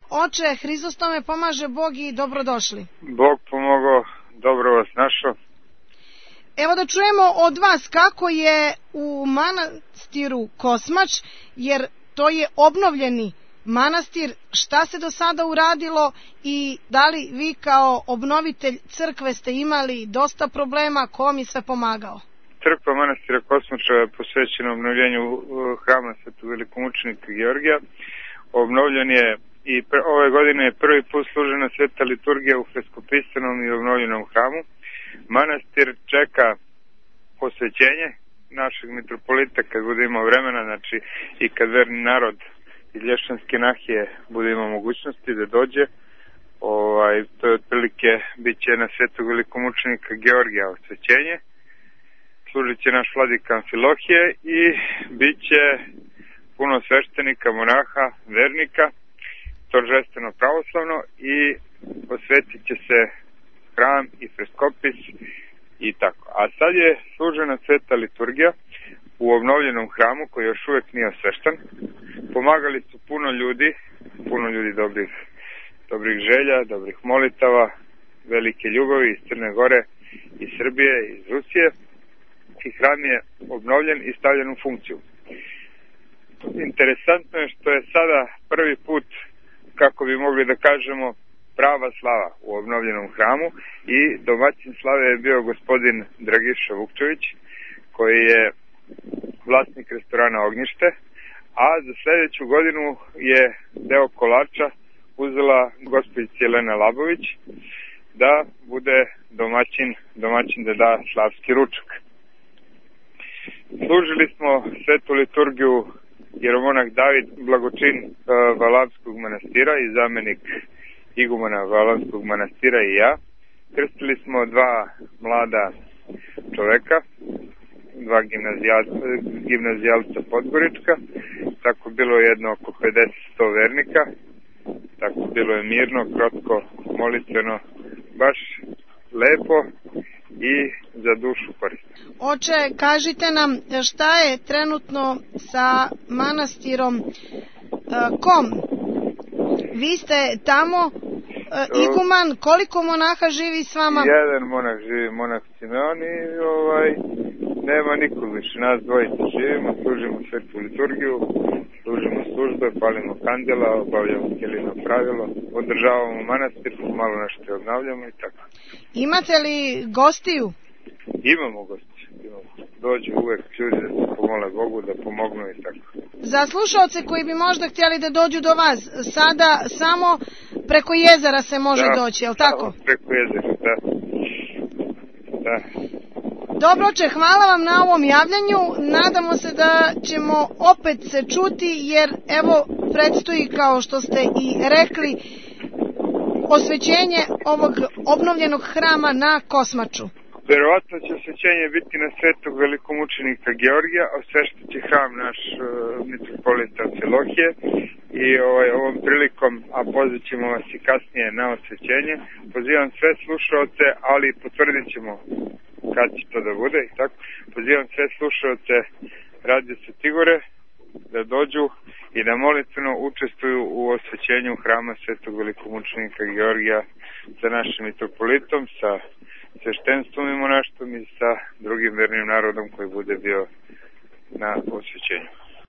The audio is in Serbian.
Oče, Hrizostome pomaže Bog i dobrodošli. Bog pomogao, dobro vas našao. Evo da čujemo od vas kako je u manastiru Kosmač, jer to je obnovljeni manastir, šta se do sada uradilo i da li vi kao obnovitelj crkve ste imali dosta problema, ko vam je sve pomagao? Crkva manastira Kosmača je posvećena obnovljenju hrama Svetog velikomučenika Georgija. Obnovljen je i ove godine je prvi put služena sveta liturgija u freskopisanom i obnovljenom hramu. Manastir čeka posvećenje našeg mitropolita kad bude imao vremena, znači i kad verni narod iz Lješanske nahije bude imao mogućnosti da dođe. To je otprilike, bit će na Svetog velikomučenika Georgija osvećenje, služit će naš vladika Amfilohije i bit će puno sveštenika, monaha, vernika, торжествено pravoslavno, i osvetit će se hram i freskopis i tako. A sad je služena sveta liturgija u obnovljenom hramu koji još uvijek nije osvešten. Pomagali su puno ljudi dobrih želja, dobrih molitava, velike ljubavi iz Crne Gore, iz Srbije, iz Rusije, i hram je obnovljen i stavljen u funkciju. Interesantno je što je sada prvi put, kako bi mogli da kažemo, prava slava u obnovljenom hramu, i domaćin slave je bio gospodin Dragiša Vukčević, koji je vlasnik restorana Ognjište, a za sljedeću godinu je deo kolača uzela gospođica Jelena Labović da bude domaćin da da slavski ručak. Služili smo svetu liturgiju jeromonah David, blagočin Valavskog manastira i zamenik igumana Valavskog manastira, i ja. Krstili smo dva mlada čoveka, dva gimnazijalca Podgorička, tako bilo jedno oko 50-100 vernika, tako bilo je mirno, krotko, molitveno, baš lepo i za dušu korisno. Oče, kažite nam šta je trenutno sa manastirom Kom? Vi ste tamo iguman, koliko monaha živi s vama? Jedan monah živi, monah Simeon, i nema nikog više, nas dvojice živimo, služimo svetu liturgiju, služimo službe, palimo kandela, obavljamo kelino pravilo, održavamo manastir, malo nešto obnavljamo i tako. Imate li gostiju? Imamo gostiju. Dođu uvek ljudi da se pomole Bogu, da pomognu i tako. Za slušalce koji bi možda htjeli da dođu do vas, sada samo preko jezera se može doći, je li tako? Preko jezera, da. Dobro, oče, hvala vam na ovom javljanju. Nadamo se da ćemo opet se čuti, jer evo predstoji, kao što ste i rekli, osvećenje ovog obnovljenog hrama na Kosmaču. Verovatno će osvećenje biti na Svetog velikomučenika Georgija, osveštit će hram naš mitropolita Amfilohije, i ovom prilikom, a pozvat ćemo vas i kasnije na osvećenje, pozivam sve slušaoce, ali potvrdit ćemo kad će to da bude i tako. Pozivam sve slušaoce Radio Svetigore da dođu i da molitveno učestvuju u osvećenju hrama Svetog velikomučenika Georgija sa našim mitropolitom, sa sveštenstvom i monaštvom i sa drugim vernim narodom koji bude bio na osvećenju.